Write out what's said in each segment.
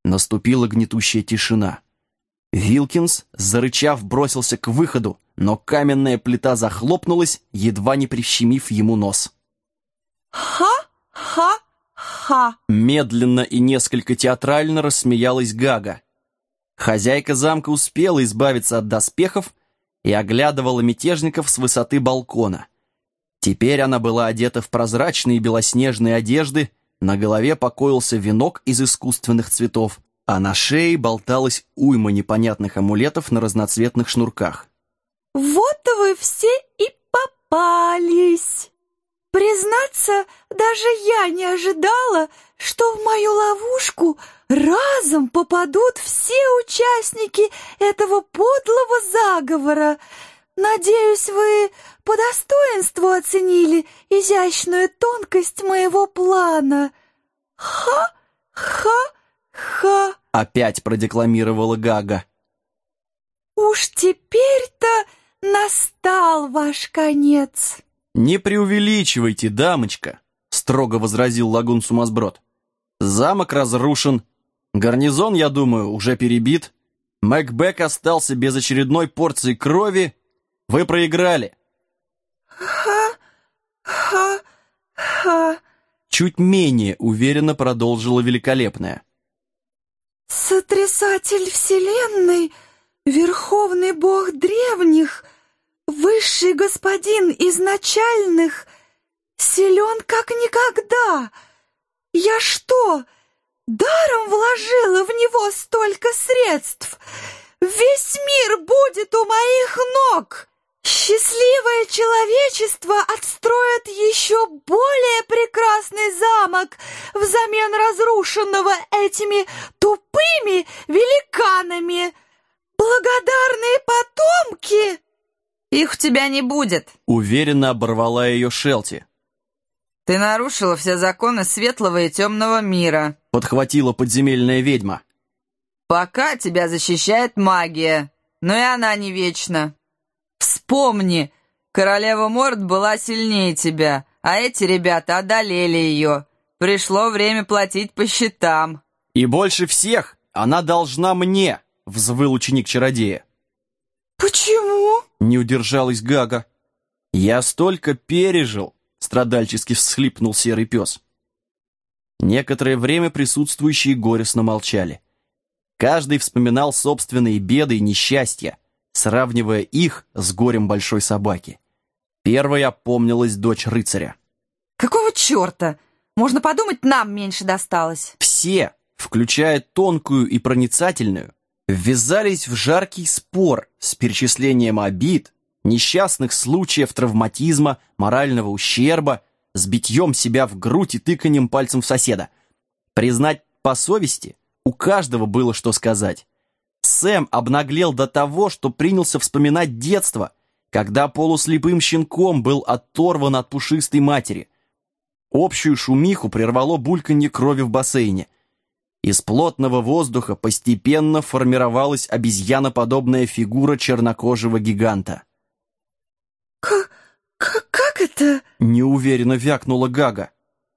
Наступила гнетущая тишина. Вилкинс, зарычав, бросился к выходу, но каменная плита захлопнулась, едва не прищемив ему нос. «Ха-ха-ха!» Медленно и несколько театрально рассмеялась Гага. Хозяйка замка успела избавиться от доспехов и оглядывала мятежников с высоты балкона. Теперь она была одета в прозрачные белоснежные одежды, на голове покоился венок из искусственных цветов, а на шее болталась уйма непонятных амулетов на разноцветных шнурках. «Вот вы все и попались! Признаться, даже я не ожидала, что в мою ловушку разом попадут все участники этого подлого заговора. Надеюсь, вы по достоинству оценили изящную тонкость моего плана. Ха-ха-ха!» Опять продекламировала Гага. «Уж теперь-то настал ваш конец!» «Не преувеличивайте, дамочка», — строго возразил Лагун Сумасброд. «Замок разрушен. Гарнизон, я думаю, уже перебит. Мэкбек остался без очередной порции крови. Вы проиграли». «Ха-ха-ха!» Чуть менее уверенно продолжила Великолепная. «Сотрясатель вселенной, верховный бог древних, высший господин изначальных, силен как никогда. Я что, даром вложила в него столько средств? Весь мир будет у моих ног. Счастливое человечество отстроит еще более прекрасный замок взамен разрушенного этими тупыми великанами. Благодарные потомки!» «Их у тебя не будет», — уверенно оборвала ее Шелти. «Ты нарушила все законы светлого и темного мира», — подхватила подземельная ведьма. «Пока тебя защищает магия, но и она не вечна. Вспомни, королева Морд была сильнее тебя, а эти ребята одолели ее. Пришло время платить по счетам». «И больше всех она должна мне», — взвыл ученик-чародея. «Почему?» — не удержалась Гага. «Я столько пережил», — страдальчески всхлипнул серый пес. Некоторое время присутствующие горестно молчали. Каждый вспоминал собственные беды и несчастья, сравнивая их с горем большой собаки. Первой опомнилась дочь рыцаря. «Какого черта? Можно подумать, нам меньше досталось». Все, включая тонкую и проницательную, ввязались в жаркий спор с перечислением обид, несчастных случаев травматизма, морального ущерба, с битьем себя в грудь и тыканием пальцем в соседа. Признать по совести, у каждого было что сказать. Сэм обнаглел до того, что принялся вспоминать детство, когда полуслепым щенком был оторван от пушистой матери. Общую шумиху прервало бульканье крови в бассейне. Из плотного воздуха постепенно формировалась обезьяноподобная фигура чернокожего гиганта. «Как это?» — неуверенно вякнула Гага.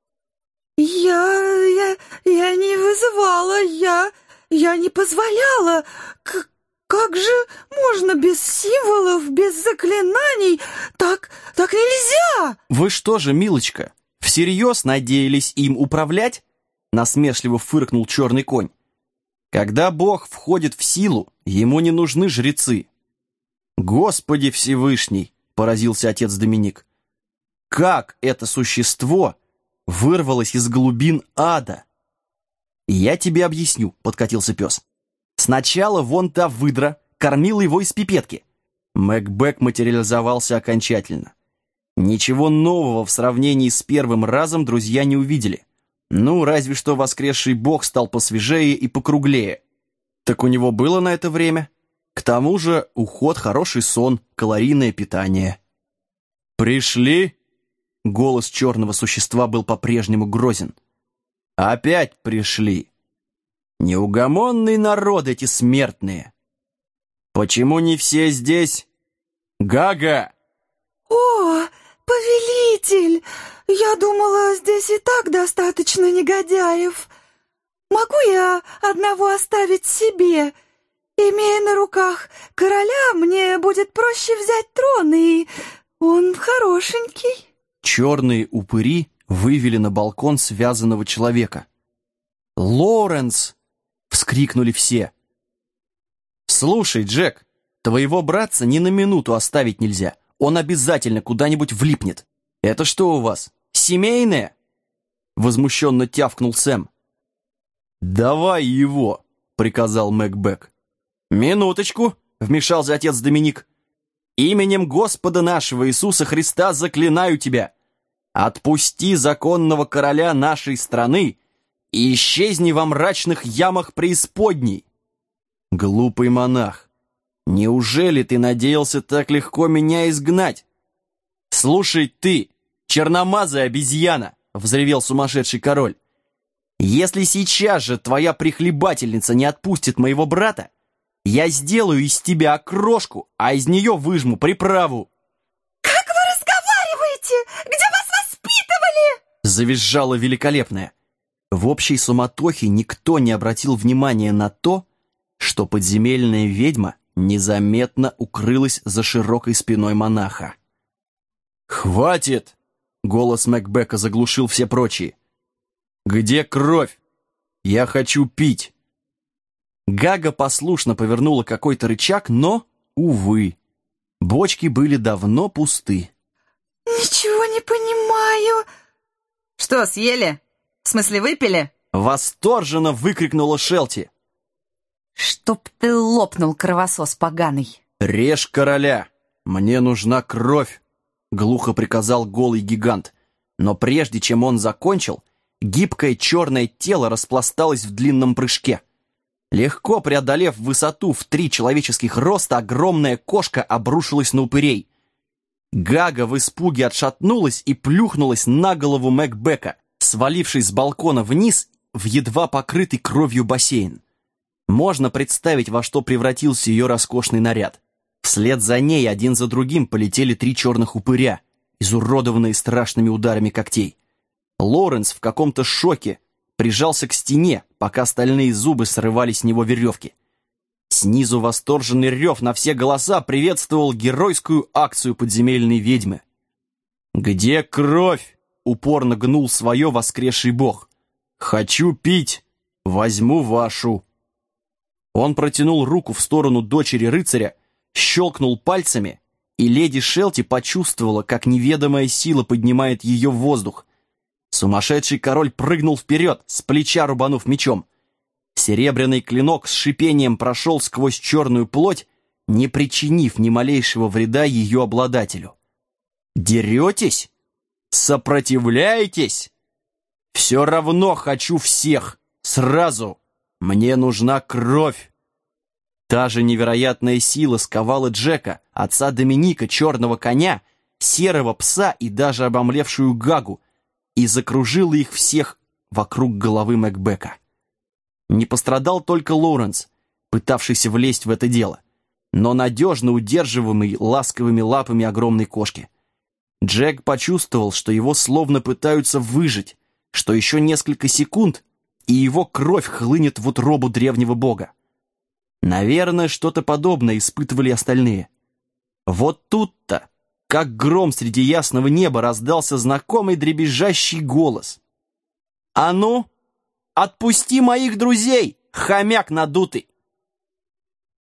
Я не вызывала, я не позволяла. Как же можно без символов, без заклинаний? Так нельзя!» «Вы что же, милочка, всерьез надеялись им управлять?» — насмешливо фыркнул черный конь. «Когда Бог входит в силу, ему не нужны жрецы». «Господи Всевышний!» — поразился отец Доминик. «Как это существо вырвалось из глубин ада?» «Я тебе объясню», — подкатился пес. «Сначала вон та выдра кормила его из пипетки». Мэкбек материализовался окончательно. Ничего нового в сравнении с первым разом друзья не увидели. Ну, разве что воскресший бог стал посвежее и покруглее. Так у него было на это время. К тому же уход, хороший сон, калорийное питание. «Пришли?» Голос черного существа был по-прежнему грозен. «Опять пришли. Неугомонный народ эти смертные. Почему не все здесь? Гага!» «О, повелитель! Я думала, здесь и так достаточно негодяев». могу я одного оставить себе? Имея на руках короля, мне будет проще взять трон, и он хорошенький». Черные упыри вывели на балкон связанного человека. «Лоуренс!» — вскрикнули все. «Слушай, Джек, твоего братца ни на минуту оставить нельзя. Он обязательно куда-нибудь влипнет. Это что у вас, семейное?» Возмущенно тявкнул Сэм. «Давай его!» — приказал Мэкбек. «Минуточку!» — вмешался отец Доминик. «Именем Господа нашего Иисуса Христа заклинаю тебя! Отпусти законного короля нашей страны и исчезни во мрачных ямах преисподней!» «Глупый монах, неужели ты надеялся так легко меня изгнать?» «Слушай ты, черномазая обезьяна!» — взревел сумасшедший король. «Если сейчас же твоя прихлебательница не отпустит моего брата, я сделаю из тебя окрошку, а из нее выжму приправу!» «Как вы разговариваете? Где вас воспитывали?» — завизжала великолепная. В общей суматохе никто не обратил внимания на то, что подземельная ведьма незаметно укрылась за широкой спиной монаха. «Хватит!» — голос Мэкбека заглушил все прочие. «Где кровь? Я хочу пить!» Гага послушно повернула какой-то рычаг, но, увы, бочки были давно пусты. «Ничего не понимаю». «Что, съели? В смысле, выпили?» Восторженно выкрикнула Шелти. «Чтоб ты лопнул, кровосос поганый!» «Режь короля! Мне нужна кровь!» — глухо приказал голый гигант. Но прежде чем он закончил, гибкое черное тело распласталось в длинном прыжке. Легко преодолев высоту в 3 человеческих роста, огромная кошка обрушилась на упырей. Гага в испуге отшатнулась и плюхнулась на голову Мэкбека, свалившись с балкона вниз в едва покрытый кровью бассейн. Можно представить, во что превратился ее роскошный наряд. Вслед за ней один за другим полетели 3 черных упыря, изуродованные страшными ударами когтей. Лоуренс в каком-то шоке прижался к стене, пока стальные зубы срывали с него веревки. Снизу восторженный рев на все голоса приветствовал геройскую акцию подземельной ведьмы. «Где кровь?» — упорно гнул свое воскресший бог. «Хочу пить! Возьму вашу!» Он протянул руку в сторону дочери рыцаря, щелкнул пальцами, и леди Шелти почувствовала, как неведомая сила поднимает ее в воздух. Сумасшедший король прыгнул вперед, с плеча рубанув мечом. Серебряный клинок с шипением прошел сквозь черную плоть, не причинив ни малейшего вреда ее обладателю. «Деретесь? Сопротивляетесь? Все равно хочу всех, сразу. Мне нужна кровь!» Та же невероятная сила сковала Джека, отца Доминика, черного коня, серого пса и даже обомлевшую Гагу, и закружила их всех вокруг головы Мэкбека. Не пострадал только Лоуренс, пытавшийся влезть в это дело, но надежно удерживаемый ласковыми лапами огромной кошки. Джек почувствовал, что его словно пытаются выжить, что еще несколько секунд, и его кровь хлынет в утробу древнего бога. Наверное, что-то подобное испытывали остальные. Вот тут-то, как гром среди ясного неба, раздался знакомый дребезжащий голос. «А ну, отпусти моих друзей, хомяк надутый!